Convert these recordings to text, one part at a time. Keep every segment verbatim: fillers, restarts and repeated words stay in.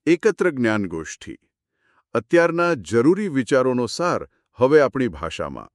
એકત્ર જ્ઞાન ગોષ્ઠી. અત્યારના જરૂરી વિચારોનો સાર હવે આપણી ભાષામાં.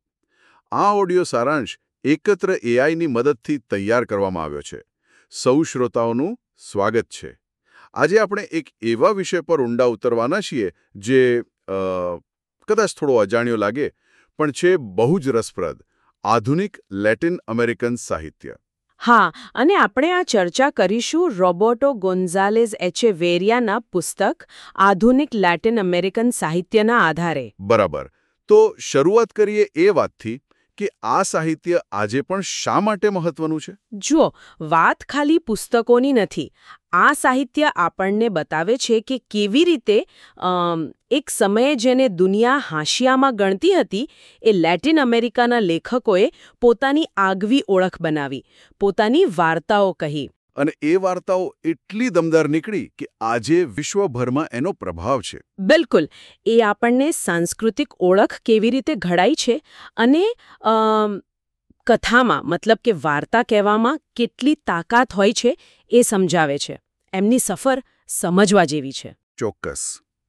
આ ઓડિયો સારાંશ એકત્ર એઆઈની મદદથી તૈયાર કરવામાં આવ્યો છે. સૌ શ્રોતાઓનું સ્વાગત છે. આજે આપણે એક એવા વિષય પર ઊંડા ઉતરવાના છીએ જે અ, કદાચ થોડો અજાણ્યો લાગે પણ છે બહુ જ રસપ્રદ. આધુનિક લેટિન અમેરિકન સાહિત્ય. હા, અને આપણે આ ચર્ચા કરીશું રોબર્ટો ગોન્ઝાલેઝ એચેવેરિયાના પુસ્તક આધુનિક લેટિન અમેરિકન સાહિત્યના આધારે. બરાબર. તો શરૂઆત કરીએ એ વાતથી કે આ સાહિત્ય આજે પણ શા માટે મહત્વનું છે? જુઓ, વાત ખાલી પુસ્તકોની નથી. આ સાહિત્ય આપણને બતાવે છે કે કેવી રીતે અમ, એક સમયે જેને દુનિયા હાંશિયામાં ગણતી હતી એ લેટિન અમેરિકાના લેખકોએ પોતાની આગવી ઓળખ બનાવી, પોતાની વાર્તાઓ કહી. અને એ વાર્તાઓ એટલી દમદાર નીકળી કે આજે વિશ્વભરમાં એનો પ્રભાવ છે. બિલકુલ. એ આપણને સાંસ્કૃતિક ઓળખ કેવી રીતે ઘડાઈ છે અને અમ, કથામાં મતલબ કે વાર્તા કહેવામાં કેટલી તાકાત હોય છે એ સમજાવે છે. એમની સફર સમજવા જેવી છે. ચોક્કસ.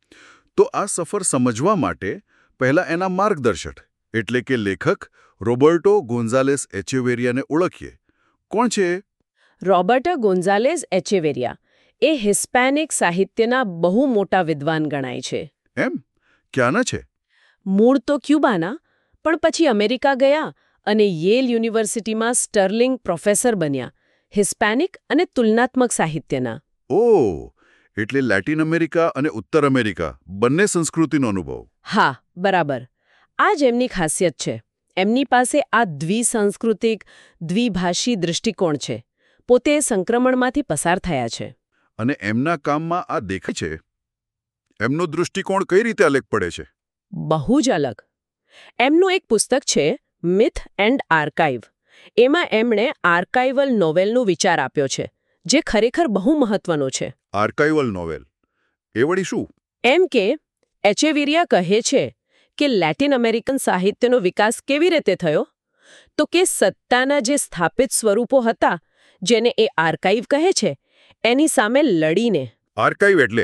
તો આ સફર સમજવા માટે પહેલા એના માર્ગદર્શક એટલે કે લેખક રોબર્ટો ગોન્ઝાલેસ એચેવેરિયાને ઓળખીએ. કોણ છે? રોબર્ટો ગોન્ઝાલેઝ એચેવેરિયા એ હિસ્પેનિક સાહિત્યના બહુ મોટા વિદ્વાન ગણાય છે. એમ? ક્યાંના છે? મૂળ તો ક્યુબાના, પણ પછી અમેરિકા ગયા અને યેલ યુનિવર્સિટીમાં સ્ટર્લિંગ પ્રોફેસર બન્યા, હિસ્પેનિક અને તુલનાત્મક સાહિત્યના. ઓહ, એટલે લેટિન અમેરિકા અને ઉત્તર અમેરિકા બંને સંસ્કૃતિનો અનુભવ. હા, બરાબર. આ જ એમની ખાસિયત છે. એમની પાસે આ દ્વિસાંસ્કૃતિક, દ્વિભાષી દૃષ્ટિકોણ છે. પોતે સંક્રમણમાંથી પસાર થયા છે. અને એમના કામમાં આ દેખાય છે. એમનો દૃષ્ટિકોણ કઈ રીતે અલગ પડે છે? બહુ જ અલગ. એમનું એક પુસ્તક છે મિથ એન્ડ આર્કાઇવ. એમાં એમણે આર્કાઇવલ નોવેલનો વિચાર આપ્યો છે, જે ખરેખર બહુ મહત્વનો છે. આર્કાઇવલ નોવેલ એ વળી શું? એમ કે એચેવેરિયા કહે છે કે લેટિન અમેરિકન સાહિત્યનો વિકાસ કેવી રીતે થયો? તો કે સત્તાના જે સ્થાપિત સ્વરૂપો હતા, જેને એ આર્કાઇવ કહે છે, એની સામે લડીને. આર્કાઇવ એટલે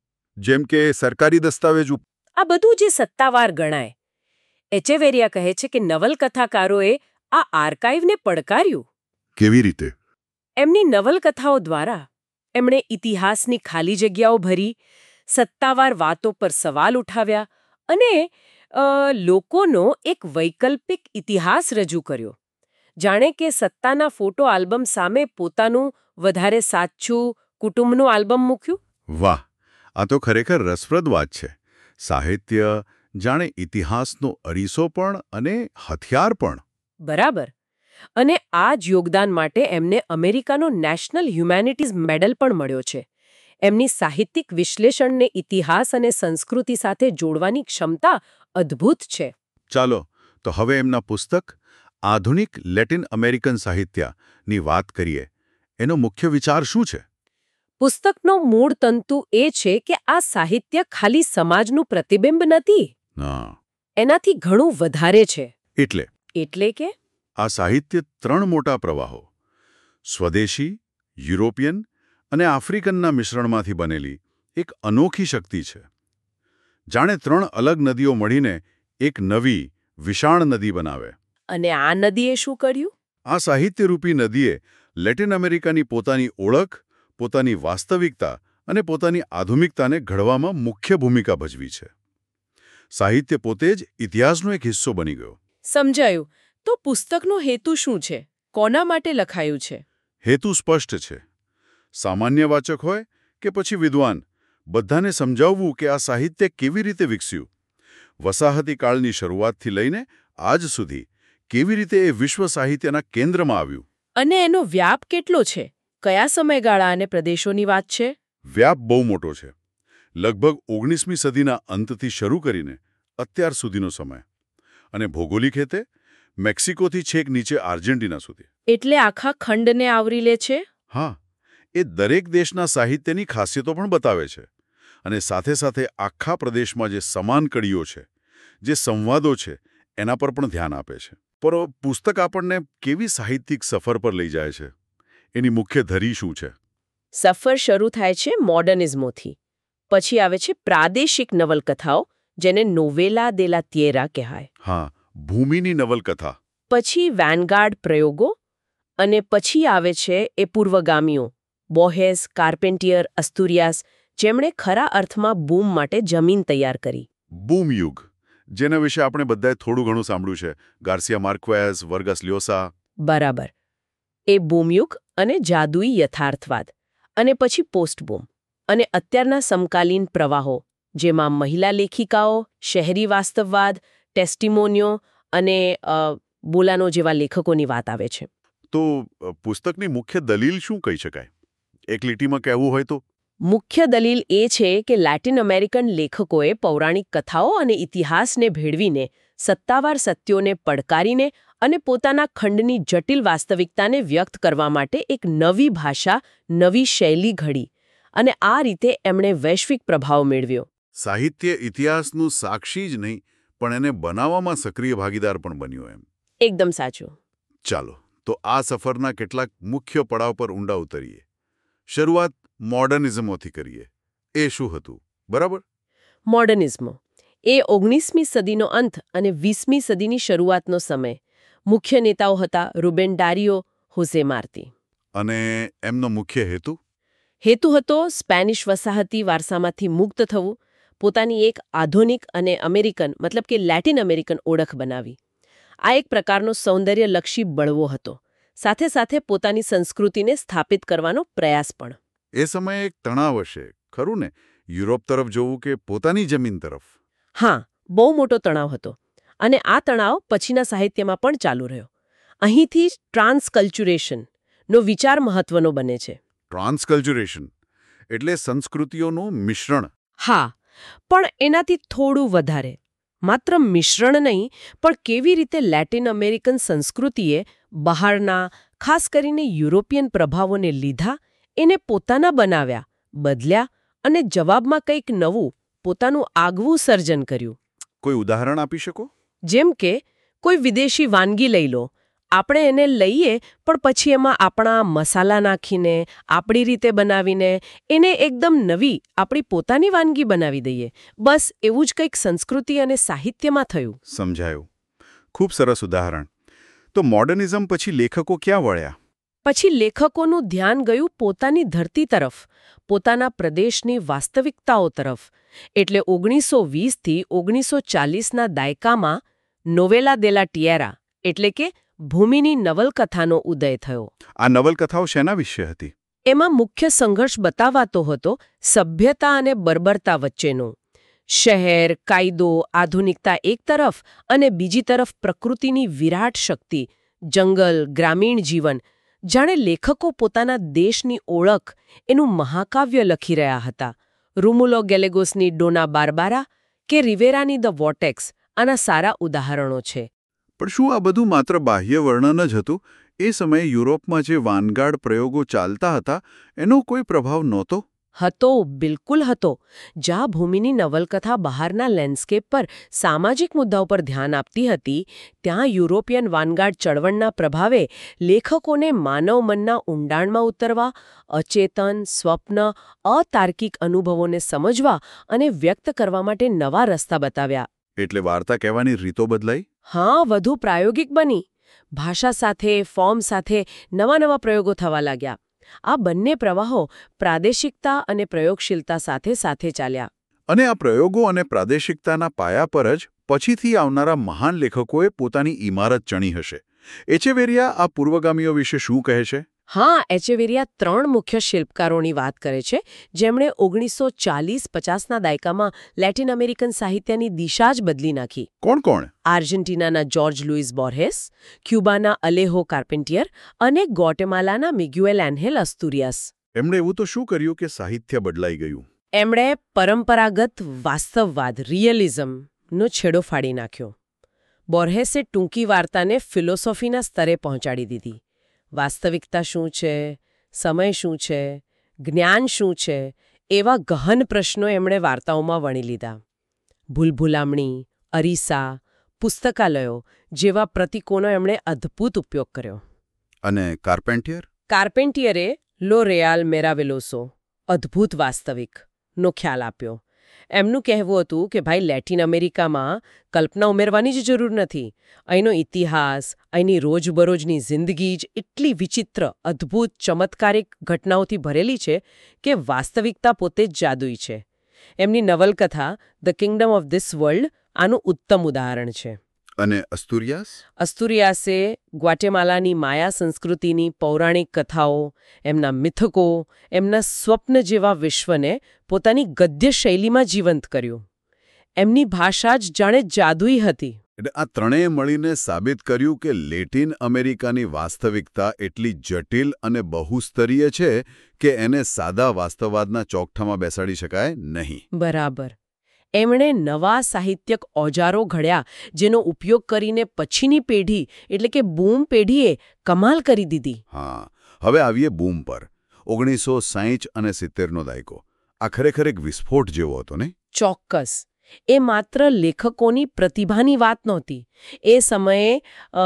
જેમ કે સરકારી દસ્તાવેજો? આ બધું જે સત્તાવાર ગણાય. એચેવેરિયા કહે છે કે નવલકથાકારોએ આ આર્કાઇવને પડકાર્યું. કેવી રીતે? એમની નવલકથાઓ દ્વારા એમણે ઇતિહાસની ખાલી જગ્યાઓ ભરી, સત્તાવાર વાતો પર સવાલ ઉઠાવ્યા અને અ, લોકોનો એક વૈકલ્પિક ઇતિહાસ રજૂ કર્યો. જાણે કે સત્તાના ફોટો આલ્બમ સામે પોતાનું વધારે સાચું કુટુંબનું આલ્બમ મૂક્યું. વાહ, આ તો ખરેખર રસપ્રદ વાત છે. સાહિત્ય જાણે ઇતિહાસનો અરીસો પણ અને હથિયાર પણ. બરાબર. અને આ જ યોગદાન માટે એમને અમેરિકાનો નેશનલ હ્યુમેનિટીઝ મેડલ પણ મળ્યો છે. એમની સાહિત્યિક વિશ્લેષણને ઇતિહાસ અને સંસ્કૃતિ સાથે જોડવાની ક્ષમતા અદ્ભુત છે. ચાલો, તો હવે એમના પુસ્તક આધુનિક લેટિન અમેરિકન સાહિત્યની વાત કરીએ. એનો મુખ્ય વિચાર શું છે? પુસ્તકનો મૂળ તંતુ એ છે કે આ સાહિત્ય ખાલી સમાજનું પ્રતિબિંબ નથી. હા. એનાથી ઘણું વધારે છે. એટલે એટલે કે આ સાહિત્ય ત્રણ મોટા પ્રવાહો સ્વદેશી, યુરોપિયન અને આફ્રિકનના મિશ્રણમાંથી બનેલી એક અનોખી શક્તિ છે. જાણે ત્રણ અલગ નદીઓ મળીને એક નવી, વિશાળ નદી બનાવે. અને આ નદીએ શું કર્યું? આ સાહિત્યરૂપી નદીએ લેટિન અમેરિકાની પોતાની ઓળખ, પોતાની વાસ્તવિકતા અને પોતાની આધુનિકતાને ઘડવામાં મુખ્ય ભૂમિકા ભજવી છે. સાહિત્ય પોતે જ ઇતિહાસનો એક હિસ્સો બની ગયો. સમજાયું. તો પુસ્તકનો હેતુ શું છે? કોના માટે લખાયું છે? હેતુ સ્પષ્ટ છે. સામાન્ય વાચક હોય કે પછી વિદ્વાન, બધાને સમજાવવું કે આ સાહિત્ય કેવી રીતે વિકસ્યું. વસાહતી કાળની શરૂઆતથી લઈને આજ સુધી કેવી રીતે એ વિશ્વ સાહિત્યના કેન્દ્રમાં આવ્યું. અને એનો વ્યાપ કેટલો છે? કયા સમયગાળા અને પ્રદેશોની વાત છે? વ્યાપ બહુ મોટો છે. લગભગ ઓગણીસમી સદીના અંતથી શરૂ કરીને અત્યાર સુધીનો સમય. અને ભૌગોલિક હેતે મેક્સિકોથી છેક નીચે આર્જેન્ટિના સુધી. એટલે આખા ખંડને આવરી લે છે? હા, એ દરેક દેશના સાહિત્યની ખાસિયતો પણ બતાવે છે. અને સાથે સાથે આખા પ્રદેશમાં જે સમાન કડીઓ છે, જે સંવાદો છે, એના પર પણ ધ્યાન આપે છે. પર પુસ્તક આપણને કેવી સાહિત્યિક સફર પર લઈ જાય છે? એની મુખ્ય ધરી શું છે? સફર શરૂ થાય છે મોડર્નિઝમોથી. પછી આવે છે પ્રાદેશિક નવલકથાઓ, જેને નોવેલા દે લા તિએરા કહેવાય. હા, ભૂમિની નવલકથા. પછી વેનગાર્ડ પ્રયોગો, અને પછી આવે છે એ પૂર્વગામીઓ બોહેસ, કાર્પેન્ટિયર, અસ્તુરિયાસ, જેમણે ખરા અર્થમાં બૂમ માટે જમીન તૈયાર કરી. બૂમ યુગ, જેના વિશે આપણે બધાએ થોડું ઘણું સાંભળ્યું છે. ગાર્સિયા માર્ક્વેઝ, વર્ગસ લ્યોસા. બરાબર. એ બૂમયુગ અને જાદુઈ યથાર્થવાદ, અને પછી પોસ્ટ બૂમ, અને અત્યારના સમકાલીન પ્રવાહો, જેમાં મહિલા લેખિકાઓ, શહેરી વાસ્તવવાદ, ટેસ્ટિમોનિયો અને અ, બોલાનો જેવા લેખકોની વાત આવે છે. તો અ, પુસ્તકની મુખ્ય દલીલ શું કહી શકાય? એક લીટીમાં કહેવું હોય તો? મુખ્ય દલીલ એ છે કે લેટિન અમેરિકન લેખકોએ પૌરાણિક કથાઓ અને ઇતિહાસને ભેળવીને, સત્તાવાર સત્યોને પડકારીને અને પોતાના ખંડની જટિલ વાસ્તવિકતાને વ્યક્ત કરવા માટે એક નવી ભાષા, નવી શૈલી ઘડી, અને આ રીતે એમણે વૈશ્વિક પ્રભાવ મેળવ્યો. સાહિત્ય ઇતિહાસનું સાક્ષી જ નહીં, પણ એને બનાવવામાં સક્રિય ભાગીદાર પણ બન્યો એમ. એકદમ સાચું. ચાલો, તો આ સફરના કેટલાક મુખ્ય પડાવ પર ઊંડા ઉતરીએ. શરૂઆત મોડર્નિઝમોથી કરીએ. એ શું હતું, બરાબર? મોડર્નિઝમ એ ઓગણીસમી સદીનો અંત અને વીસમી સદીની શરૂઆતનો સમય. મુખ્ય નેતાઓ હતા રૂબેન દારિયો, હોસે માર્તી. અને એમનો મુખ્ય હેતુ? હેતુ હતો સ્પેનિશ વસાહતી વારસામાંથી મુક્ત થવું, પોતાની એક આધુનિક અને અમેરિકન મતલબ કે લેટિન અમેરિકન ઓળખ બનાવી. આ એક પ્રકારનો સૌંદર્યલક્ષી બળવો હતો, સાથે સાથે પોતાની સંસ્કૃતિને સ્થાપિત કરવાનો પ્રયાસ પણ. એ સમયે એક તણાવ હશે, ખરું ને? યુરોપ તરફ જવું કે પોતાની જમીન તરફ? હા, બહુ મોટો તણાવ હતો, અને આ તણાવ પછીના સાહિત્યમાં પણ ચાલુ રહ્યો. અહીંથી જ ટ્રાન્સકલ્ચ્યુરેશન નો વિચાર મહત્વનો બને છે. ટ્રાન્સકલ્ચ્યુરેશન એટલે સંસ્કૃતિઓનું મિશ્રણ. હા, પણ એનાથી થોડું વધારે. માત્ર મિશ્રણ નહીં, પણ કેવી રીતે લેટિન અમેરિકન સંસ્કૃતિએ બહારના, ખાસ કરીને યુરોપિયન પ્રભાવોને લીધા, એને પોતાના બનાવ્યા, બદલ્યા અને જવાબમાં કંઈક નવું, પોતાનું આગવું સર્જન કર્યું. કોઈ ઉદાહરણ આપી શકો? જેમ કે કોઈ વિદેશી વાનગી લઈ લો, આપણે એને લઈએ પણ પછી એમાં આપણા મસાલા નાખીને, આપણી રીતે બનાવીને એને એકદમ નવી, આપણી પોતાની વાનગી બનાવી દઈએ. બસ એવું જ કંઈક સંસ્કૃતિ અને સાહિત્યમાં થયું. સમજાયું. ખૂબ સરસ ઉદાહરણ. તો મોડર્નિઝમ પછી લેખકો ક્યાં વળ્યા? પછી લેખકોનું ધ્યાન ગયું પોતાની ધરતી તરફ, પોતાના પ્રદેશની વાસ્તવિકતાઓ તરફ. એટલે ઓગણીસો વીસથી ઓગણીસો ચાલીસના દાયકામાં નોવેલા દે લા ટિએરા એટલે કે ભૂમિની નવલકથાનો ઉદય થયો. આ નવલકથાઓ શેના વિશે હતી? એમાં મુખ્ય સંઘર્ષ બતાવાતો હતો સભ્યતા અને બર્બરતા વચ્ચેનો. શહેર, કાયદો, આધુનિકતા એક તરફ અને બીજી તરફ પ્રકૃતિની વિરાટ શક્તિ, જંગલ, ગ્રામીણ જીવન. જાણે લેખકો પોતાના દેશની ઓળખ, એનું મહાકાવ્ય લખી રહ્યા હતા. રૂમુલો ગેલેગોસની ડોના બારબારા કે રિવેરાની ધ વોર્ટેક્સ આના સારા ઉદાહરણો છે. પણ શું આ બધું માત્ર બાહ્ય વર્ણન જ હતું? એ સમયે યુરોપમાં જે વાનગાર્ડ પ્રયોગો ચાલતા હતા એનો કોઈ પ્રભાવ નહોતો? હતો, બિલકુલ હતો. જ્યાં ભૂમિની નવલકથા બહારના લેન્ડસ્કેપ પર સામાજિક મુદ્દાઓ પર ધ્યાન આપતી હતી, ત્યાં યુરોપિયન વાનગાર્ડ ચળવળના પ્રભાવે લેખકોને માનવ મનના ઊંડાણમાં ઉતરવા, અચેતન, સ્વપ્ન, અતાર્કિક અનુભવોને સમજવા અને વ્યક્ત કરવા માટે નવા રસ્તા બતાવ્યા. એટલે વાર્તા કહેવાની રીતો બદલાઈ? હા, વધુ પ્રાયોગિક બની. ભાષા સાથે, ફોર્મ સાથે નવા નવા પ્રયોગો થવા લાગ્યા. આ બંને પ્રવાહો પ્રાદેશિકતા અને પ્રયોગશીલતા સાથે સાથે ચાલ્યા. અને આ પ્રયોગો અને પ્રાદેશિકતાના પાયા પર જ પછીથી આવનારા મહાન લેખકોએ પોતાની ઇમારત ચણી હશે. એચેવેરિયા આ પૂર્વગામીઓ વિશે શું કહે છે? હા, એચેવેરિયા ત્રણ મુખ્ય શિલ્પકારોની વાત કરે છે, જેમણે ઓગણીસો ચાલીસ પચાસના દાયકામાં લેટિન અમેરિકન સાહિત્યની દિશા જ બદલી નાખી. કોણ કોણ? આર્જેન્ટિનાના જોર્જ લુઇસ બોર્હેસ, ક્યુબાના અલેહો કાર્પેન્ટિયર અને ગોટેમાલાના મિગ્યુએલ એન્હેલ અસ્તુરિયાસ. એમણે એવું તો શું કર્યું કે સાહિત્ય બદલાઈ ગયું? એમણે પરંપરાગત વાસ્તવવાદ રિયલિઝમનો છેડો ફાડી નાખ્યો. બોર્હેસે ટૂંકી વાર્તાને ફિલોસોફીના સ્તરે પહોંચાડી દીધી. વાસ્તવિકતા શું છે, સમય શું છે, જ્ઞાન શું છે, એવા ગહન પ્રશ્નો એમણે વાર્તાઓમાં વણી લીધા. ભૂલભુલામણી, અરીસા, પુસ્તકાલયો જેવા પ્રતીકોનો એમણે અદ્ભુત ઉપયોગ કર્યો. અને કાર્પેન્ટિયર? કાર્પેન્ટિયરે લો રેઆલ મેરાવેલોસો, અદ્ભુત વાસ્તવિક, નો ખ્યાલ આપ્યો. એમનું કહેવું હતું કે ભાઈ લેટિન અમેરિકામાં કલ્પના ઉમેરવાની જ જરૂર નથી. અહીંનો ઇતિહાસ, અહીંની રોજબરોજની જિંદગી જ એટલી વિચિત્ર, અદ્ભુત, ચમત્કારિક ઘટનાઓથી ભરેલી છે કે વાસ્તવિકતા પોતે જ જાદુઈ છે. એમની નવલકથા the kingdom of this world આનું ઉત્તમ ઉદાહરણ છે. અને અસ્તુરિયાસ? અસ્તુરિયાસે ગ્વાટેમાલાની માયા સંસ્કૃતિની પૌરાણિક કથાઓ, એમના મિથકો, એમના સ્વપ્ન જેવા વિશ્વને પોતાની ગદ્ય શૈલીમાં જીવંત કર્યું. એમની ભાષા જ જાણે જાદુઈ હતી. એટલે આ ત્રણેય મળીને સાબિત કર્યું કે લેટિન અમેરિકાની વાસ્તવિકતા એટલી જટિલ અને બહુસ્તરીય છે કે એને સાદા વાસ્તવવાદના ચોકઠામાં બેસાડી શકાય નહીં. બરાબર. એમણે નવા સાહિત્યક ઓજારો ઘડ્યા જેનો ઉપયોગ કરીને પછીની પેઢી એટલે કે બૂમ પેઢીએ કમાલ કરી દીધી. હા, હવે આવીએ બૂમ પર. ઓગણીસો સાહીઠ અને સિત્તેરનો દાયકો. આ ખરેખર એક વિસ્ફોટ જેવો હતો ને? ચોક્કસ. એ માત્ર લેખકોની પ્રતિભાની વાત નહોતી. એ સમયે અ,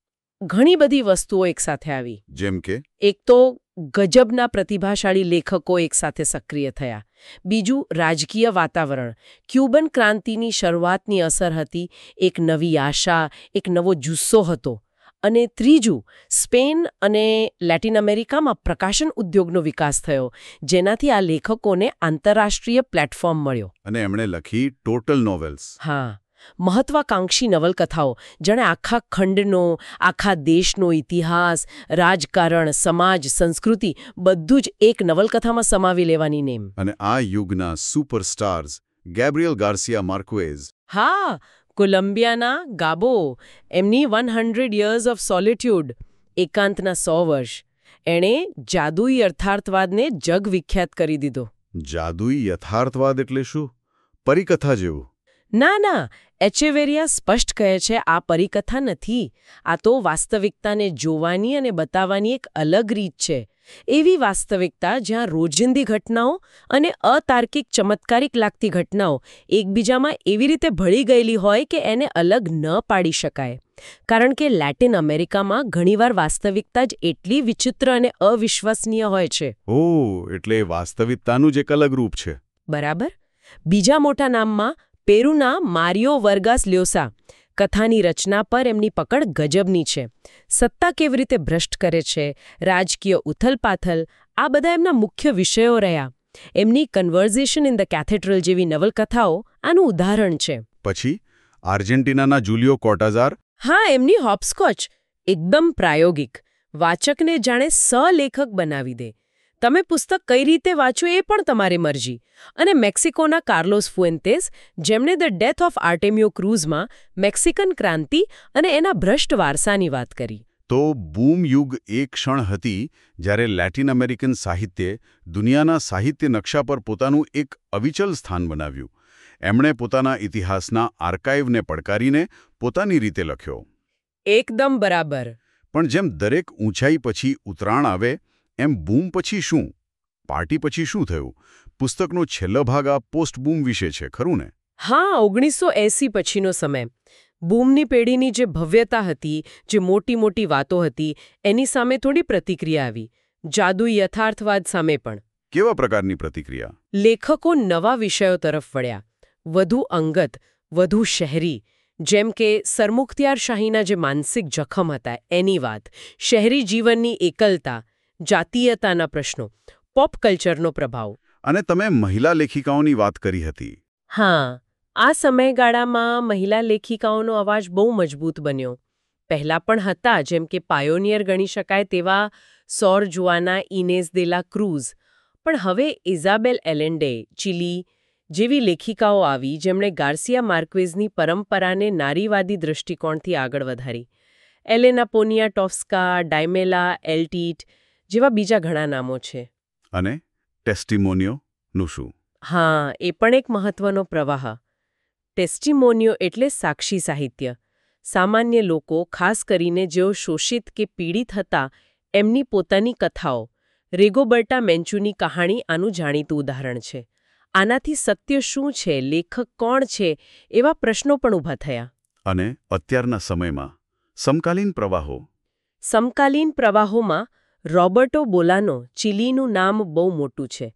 ઘણી બધી વસ્તુઓ એકસાથે આવી. જેમ કે? એક તો ગજબના પ્રતિભાશાળી લેખકો એકસાથે સક્રિય થયા. બીજું રાજકીય વાતાવરણ. ક્યુબન ક્રાંતિની શરૂઆતની અસર હતી. એક નવી આશા, એક નવો જુસ્સો હતો. અને ત્રીજું, સ્પેન અને લેટિન અમેરિકામાં પ્રકાશન ઉદ્યોગનો વિકાસ થયો, જેનાથી આ લેખકોને આંતરરાષ્ટ્રીય પ્લેટફોર્મ મળ્યો. અને એમણે લખી ટોટલ નોવેલ્સ. હા, મહત્વાકાંક્ષી નવલકથાઓ, જેણે આખા ખંડનો, આખા દેશનો ઇતિહાસ, રાજકારણ, સમાજ, સંસ્કૃતિ બધું જ એક નવલકથામાં સમાવી લેવાની નેમ. અને આ યુગના સુપરસ્ટાર્સ ગેબ્રિયલ ગાર્સિયા માર્ક્વેઝ. હા, કોલંબિયાના ગાબો, એમની one hundred years of solitude, એકાંતના સો વર્ષ, એણે જાદુઈ યથાર્થવાદને જગવિખ્યાત કરી દીધો. જાદુઈ યથાર્થવાદ એટલે શું? પરિકથા જેવું? ના ના, એચેવેરિયા સ્પષ્ટ કહે છે આ પરિકથા નથી. આ તો વાસ્તવિકતાને જોવાની અને બતાવવાની એક અલગ રીત છે. એવી વાસ્તવિકતા જ્યાં રોજિંદી ઘટનાઓ અને અતાર્કિક ચમત્કારિક લાગતી ઘટનાઓ એકબીજામાં એવી રીતે ભળી ગયેલી હોય કે એને અલગ ન પાડી શકાય. કારણ કે લેટિન અમેરિકામાં ઘણીવાર વાસ્તવિકતા જ એટલી વિચિત્ર અને અવિશ્વસનીય હોય છે. ઓહ, એટલે વાસ્તવિકતાનું જ એક અલગ રૂપ છે. બરાબર. બીજા મોટા નામમાં પેરુના મારિયો વર્ગાસ લ્યોસા. કથાની રચના પર એમની પકડ ગજબની છે. સત્તા કેવી રીતે ભ્રષ્ટ કરે છે, રાજકીય ઉથલપાથલ, આ બધા એમના મુખ્ય વિષયો રહ્યા. એમની કન્વર્ઝેશન ઇન ધ કેથેડ્રલ જેવી નવલકથાઓ આનું ઉદાહરણ છે. પછી આર્જેન્ટિનાના જુલિયો કોર્ટાઝાર. હા, એમની હોપસ્કોચ એકદમ પ્રાયોગિક, વાચકને જાણે સલેખક બનાવી દે. તમે પુસ્તક કઈ રીતે વાંચો એ પણ તમારી મરજી. અને મેક્સિકોના કાર્લોસ ફુએન્ટેસ, જેમણે ધ ડેથ ઓફ આર્ટેમિયો ક્રૂઝમાં મેક્સિકન ક્રાંતિ અને એના ભ્રષ્ટ વારસાની વાત કરી. તો બૂમ યુગ એ ક્ષણ હતી જ્યારે લેટિન અમેરિકન સાહિત્યે દુનિયાના સાહિત્ય નકશા પર પોતાનું એક અવિચલ સ્થાન બનાવ્યું. એમણે પોતાના ઇતિહાસના આર્કાઇવને પડકારીને પોતાની રીતે લખ્યો. એકદમ બરાબર. પણ જેમ દરેક ઊંચાઈ પછી ઉતરાણ આવે, એમ બૂમ પછી શું? પાર્ટી પછી શું થયું? પુસ્તકનો છેલ્લો ભાગ આ પોસ્ટ બૂમ વિશે છે, ખરું ને? હા, ઓગણીસો એંસી પછીનો સમય. બૂમની પેઢીની જે ભવ્યતા હતી, જે મોટી મોટી વાતો હતી, એની સામે થોડી પ્રતિક્રિયા આવી. જાદુઈ યથાર્થવાદ સામે પણ. કેવા પ્રકારની પ્રતિક્રિયા? લેખકો નવા વિષયો તરફ વળ્યા. વધુ અંગત, વધુ શહેરી. જેમ કે સરમુખત્યારશાહીના જે માનસિક જખમ હતા એની વાત, શહેરી જીવનની એકલતા, જાતીયતાના પ્રશ્નો, પોપ કલ્ચરનો પ્રભાવ. અને તમે મહિલા લેખિકાઓની વાત કરી હતી. હા, આ સમયગાળામાં મહિલા લેખિકાઓનો અવાજ બહુ મજબૂત બન્યો. પહેલા પણ હતા, જેમ કે પાયોનિયર ગણી શકાય તેવા સૌર જુઆના ઇનેઝ દે લા ક્રૂઝ. પણ હવે ઇઝાબેલ એલેન્ડે, ચિલી જેવી લેખિકાઓ આવી, જેમણે ગાર્સિયા માર્ક્વેઝની પરંપરાને નારીવાદી દૃષ્ટિકોણથી આગળ વધારી. એલેના પોનિયાટોવ્સ્કા, ડાયમેલા એલ્ટીટ જેવા બીજા ઘણા નામો છે. અને ટેસ્ટિમોનિયોનું શું? હા, એ પણ એક મહત્વનો પ્રવાહ. ટેસ્ટિમોનિયો એટલે સાક્ષી સાહિત્ય. સામાન્ય લોકો, ખાસ કરીને જેઓ શોષિત કે પીડિત હતા, એમની પોતાની કથાઓ. રેગોબર્ટા મેન્ચુની કહાણી આનું જાણીતું ઉદાહરણ છે. આનાથી સત્ય શું છે, લેખક કોણ છે, એવા પ્રશ્નો પણ ઊભા થયા. અને અત્યારના સમયમાં સમકાલીન પ્રવાહો. સમકાલીન પ્રવાહોમાં રોબર્ટો બોલાનો, ચિલીનું નામ બહુ મોટું છે.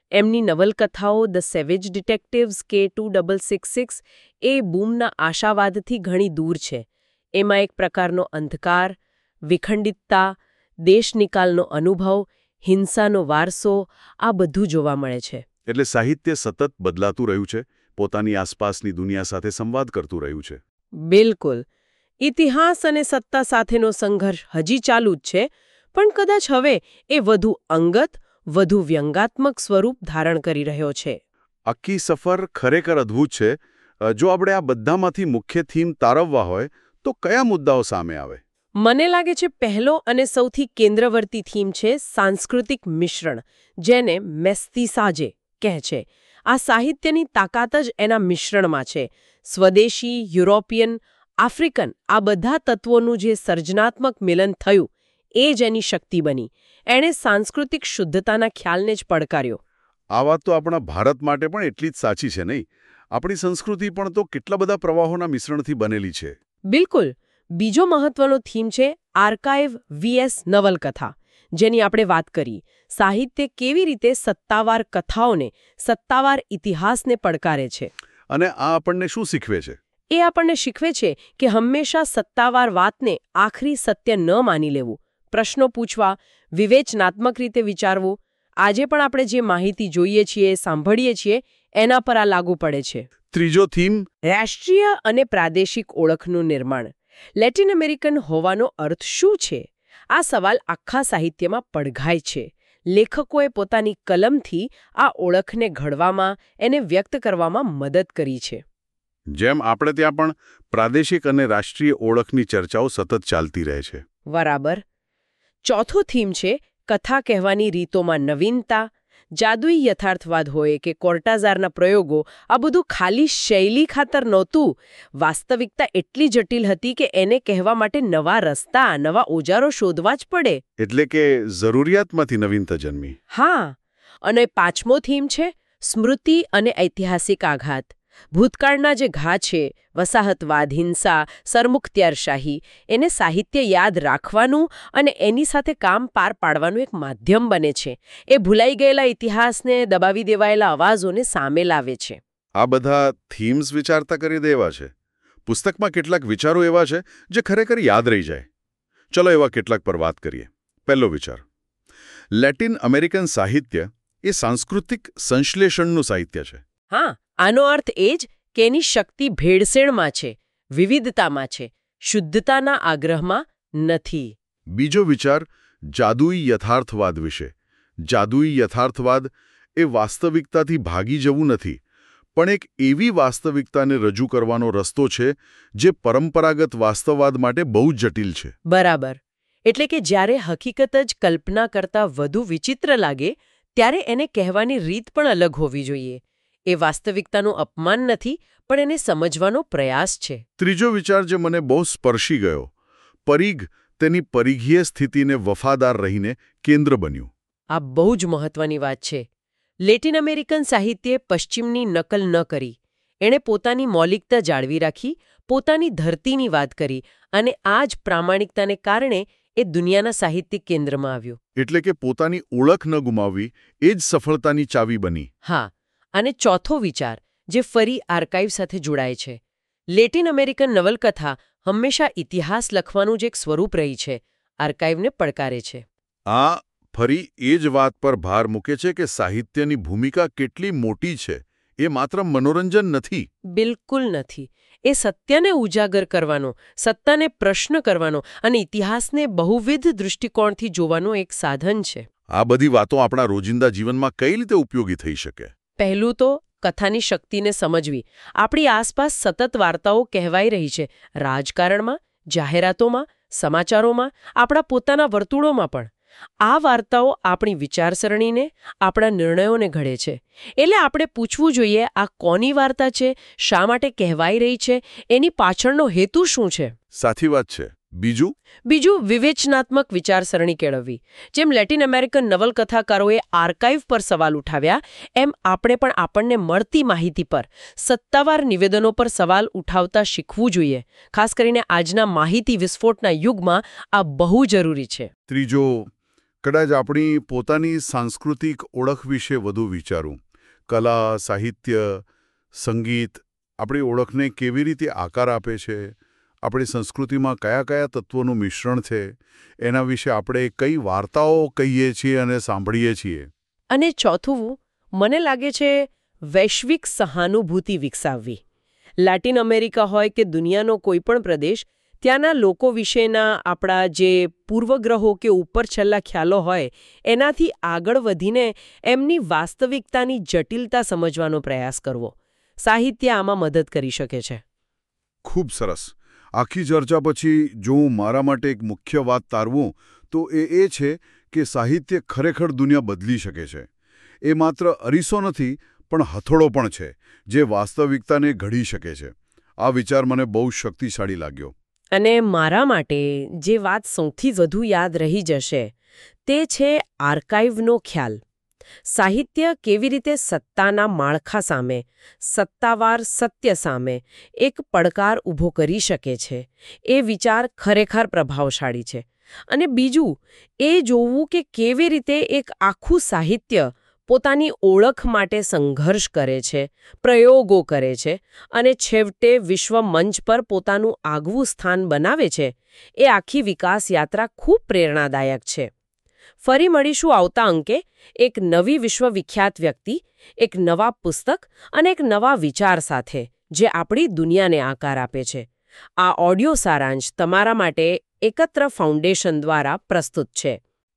એમની નવલકથાઓ ધ સેવેજ ડિટેક્ટિવ્સ કે ટુ ડબલ સિક્સ સિક્સ એ બૂમના આશાવાદથી ઘણી દૂર છે. એમાં એક પ્રકારનો અંધકાર, વિખંડિતતા, દેશનિકાલનો અનુભવ, હિંસાનો વારસો આ બધું જોવા મળે છે. એટલે સાહિત્ય સતત બદલાતું રહ્યું છે, પોતાની આસપાસની દુનિયા સાથે સંવાદ કરતું રહ્યું છે. બિલકુલ. ઇતિહાસ અને સત્તા સાથેનો સંઘર્ષ હજી ચાલુ જ છે, પણ કદાચ હવે એ વધુ અંગત, વધુ વ્યંગાત્મક સ્વરૂપ ધારણ કરી રહ્યો છે. આખી સફર ખરેખર અદ્ભુત છે. જો આપણે આ બધામાંથી મુખ્ય થીમ તારવવા હોય તો કયા મુદ્દાઓ સામે આવે? મને લાગે છે પહેલો અને સૌથી કેન્દ્રવર્તી થીમ છે સાંસ્કૃતિક મિશ્રણ, જેને મેસ્તીસાજે કહે છે. આ સાહિત્યની તાકાત જ એના મિશ્રણમાં છે. સ્વદેશી, યુરોપિયન, આફ્રિકન આ બધા તત્વોનું જે સર્જનાત્મક મિલન થયું એ જ એની શક્તિ બની. એણે સાંસ્કૃતિક શુદ્ધતાના ખ્યાલને જ પડકાર્યો. આ વાત તો આપણા ભારત માટે પણ એટલી જ સાચી છે નહીં? આપણી સંસ્કૃતિ પણ તો કેટલા બધા પ્રવાહોના મિશ્રણથી બનેલી છે. બિલકુલ. બીજો મહત્વનો થીમ છે આર્કાઇવ વીએસ નવલકથા, જેની આપણે વાત કરી. સાહિત્ય કેવી રીતે સત્તાવાર કથાઓને, સત્તાવાર ઇતિહાસને પડકારે છે. અને આ આપણને શું શીખવે છે? એ આપણને શીખવે છે કે હંમેશા સત્તાવાર વાતને આખરી સત્ય ન માની લેવું, પ્રશ્નો પૂછવા, વિવેચનાત્મક રીતે વિચારવું. આજે પણ આપણે જે માહિતી જોઈએ છીએ, સાંભળીએ છીએ, એના પર આ લાગુ પડે છે. ત્રીજો થીમ રાષ્ટ્રીય અને પ્રાદેશિક ઓળખનું નિર્માણ. લેટિન અમેરિકન હોવાનો અર્થ શું છે? આ સવાલ આખા સાહિત્યમાં પડઘાય છે. લેખકોએ પોતાની કલમથી આ ઓળખને ઘડવામાં, એને વ્યક્ત કરવામાં મદદ કરી છે. જેમ આપણે ત્યાં પણ પ્રાદેશિક અને રાષ્ટ્રીય ઓળખની ચર્ચાઓ સતત ચાલતી રહે છે. બરાબર. ચોથો થીમ છે કથા કહેવાની રીતોમાં નવીનતા. જાદુઈ યથાર્થવાદ હોય કે કોર્ટાઝારના પ્રયોગો, આ બધું ખાલી શૈલી ખાતર નહોતું. વાસ્તવિકતા એટલી જટિલ હતી કે એને કહેવા માટે નવા રસ્તા, નવા ઓજારો શોધવા જ પડે. એટલે કે જરૂરિયાતમાંથી નવીનતા જન્મી. હા. અને પાંચમો થીમ છે સ્મૃતિ અને ઐતિહાસિક આઘાત. ભૂતકાળના જે ઘા છે, વસાહતવાદ, હિંસા, સરમુખત્યારશાહી, એને સાહિત્ય યાદ રાખવાનું અને એની સાથે કામ પાર પાડવાનું એક માધ્યમ બને છે. એ ભૂલાઈ ગયેલા ઇતિહાસને, દબાવી દેવાયેલા અવાજોને સામે લાવે છે. આ બધા થીમ્સ વિચારતા કરી દેવા છે. પુસ્તકમાં કેટલાક વિચારો એવા છે જે ખરેખર યાદ રહી જાય. ચલો એવા કેટલાક પર વાત કરીએ. પહેલો વિચાર, લેટિન અમેરિકન સાહિત્ય એ સાંસ્કૃતિક સંશ્લેષણનું સાહિત્ય છે. હા, આનો અર્થ એ જ કે એની શક્તિ ભેળસેળમાં છે, વિવિધતામાં છે, શુદ્ધતાના આગ્રહમાં નથી. બીજો વિચાર જાદુઈ યથાર્થવાદ વિશે. જાદુઈ યથાર્થવાદ એ વાસ્તવિકતાથી ભાગી જવું નથી, પણ એક એવી વાસ્તવિકતાને રજૂ કરવાનો રસ્તો છે જે પરંપરાગત વાસ્તવવાદ માટે બહુ જટિલ છે. બરાબર. એટલે કે જ્યારે હકીકત જ કલ્પના કરતાં વધુ વિચિત્ર લાગે, ત્યારે એને કહેવાની રીત પણ અલગ હોવી જોઈએ. એ વાસ્તવિકતાનું અપમાન નથી, પણ એને સમજવાનો પ્રયાસ છે. ત્રીજો વિચાર જે મને બહુ સ્પર્શી ગયો, પરિઘ તેની પરિઘીય સ્થિતિને વફાદાર રહીને કેન્દ્ર બન્યું. આ બહુ જ મહત્વની વાત છે. લેટિન અમેરિકન સાહિત્યે પશ્ચિમની નકલ ન કરી. એણે પોતાની મૌલિકતા જાળવી રાખી, પોતાની ધરતીની વાત કરી, અને આ જ પ્રામાણિકતાને કારણે એ દુનિયાના સાહિત્યિક કેન્દ્રમાં આવ્યું. એટલે કે પોતાની ઓળખ ન ગુમાવવી એ જ સફળતાની ચાવી બની. હા. અને ચોથો વિચાર જે ફરી આર્કાઇવ સાથે જોડાય છે. લેટિન અમેરિકન નવલકથા હંમેશા ઇતિહાસ લખવાનું જ એક સ્વરૂપ રહી છે, આર્કાઇવને પડકારે છે. આ ફરી એ જ વાત પર ભાર મૂકે છે કે સાહિત્યની ભૂમિકા કેટલી મોટી છે. એ માત્ર મનોરંજન નથી. બિલકુલ નથી. એ સત્યને ઉજાગર કરવાનો, સત્તાને પ્રશ્ન કરવાનો અને ઇતિહાસને બહુવિધ દૃષ્ટિકોણથી જોવાનો એક સાધન છે. આ બધી વાતો આપણા રોજિંદા જીવનમાં કઈ રીતે ઉપયોગી થઈ શકે? પહેલું તો કથાની શક્તિને સમજવી. આપણી આસપાસ સતત વાર્તાઓ કહેવાઈ રહી છે, રાજકારણમાં, જાહેરાતોમાં, સમાચારોમાં, આપણા પોતાના વર્તુળોમાં પણ. આ વાર્તાઓ આપણી વિચારસરણીને, આપણા નિર્ણયોને ઘડે છે. એટલે આપણે પૂછવું જોઈએ, આ કોની વાર્તા છે, શા માટે કહેવાઈ રહી છે, એની પાછળનો હેતુ શું છે? સાચી વાત છે. બીજું બીજું વિવેચનાત્મક વિચારસરણી કેળવવી. જેમ લેટિન અમેરિકન નવલકથાકારોએ આર્કાઇવ પર સવાલ ઉઠાવ્યા, એમ આપણે પણ આપણને મળતી માહિતી પર, સત્તાવાર નિવેદનો પર સવાલ ઉઠાવતા શીખવું જોઈએ. ખાસ કરીને આજના માહિતી વિસ્ફોટના યુગમાં આ બહુ જરૂરી છે. ત્રીજો કદાચ આપણી પોતાની સાંસ્કૃતિક ઓળખ વિશે વધુ વિચારું. કલા, સાહિત્ય, સંગીત આપણી ઓળખને કેવી રીતે આકાર આપે છે, આપણી સંસ્કૃતિમાં કયા કયા તત્વોનું મિશ્રણ છે, એના વિશે આપણે કઈ વાર્તાઓ કહીએ છીએ અને સાંભળીએ છીએ. અને ચોથું, મને લાગે છે વૈશ્વિક સહાનુભૂતિ વિકસાવવી. લેટિન અમેરિકા હોય કે દુનિયાનો કોઈ પણ પ્રદેશ, ત્યાંના લોકો વિશેના આપણા જે પૂર્વગ્રહો કે ઉપર છેલ્લા ખ્યાલો હોય એનાથી આગળ વધીને એમની વાસ્તવિકતાની જટિલતા સમજવાનો પ્રયાસ કરવો. સાહિત્ય આમાં મદદ કરી શકે છે. ખૂબ સરસ. આખી ચર્ચા પછી જો હું મારા માટે એક મુખ્ય વાત તારવું તો એ એ છે કે સાહિત્ય ખરેખર દુનિયા બદલી શકે છે. એ માત્ર અરીસો નથી પણ હથોડો પણ છે જે વાસ્તવિકતાને ઘડી શકે છે. આ વિચાર મને બહુ શક્તિશાળી લાગ્યો. અને મારા માટે જે વાત સૌથી વધુ યાદ રહી જશે તે છે આર્કાઇવનો ખ્યાલ. સાહિત્ય કેવી રીતે સત્તાના માળખા સામે, સત્તાવાર સત્ય સામે એક પડકાર ઊભો કરી શકે છે, એ વિચાર ખરેખર પ્રભાવશાળી છે. અને બીજું એ જોવું કે કેવી રીતે એક આખું સાહિત્ય પોતાની ઓળખ માટે સંઘર્ષ કરે છે, પ્રયોગો કરે છે અને છેવટે વિશ્વ મંચ પર પોતાનું આગવું સ્થાન બનાવે છે, એ આખી વિકાસ યાત્રા ખૂબ પ્રેરણાદાયક છે. ફરી મળીશું આવતા અંકે એક નવી વિશ્વવિખ્યાત વ્યક્તિ, એક નવા પુસ્તક અને એક નવા વિચાર સાથે જે આપણી દુનિયાને આકાર આપે છે. આ ઓડિયો સારાંશ તમારા માટે એકત્ર ફાઉન્ડેશન દ્વારા પ્રસ્તુત છે.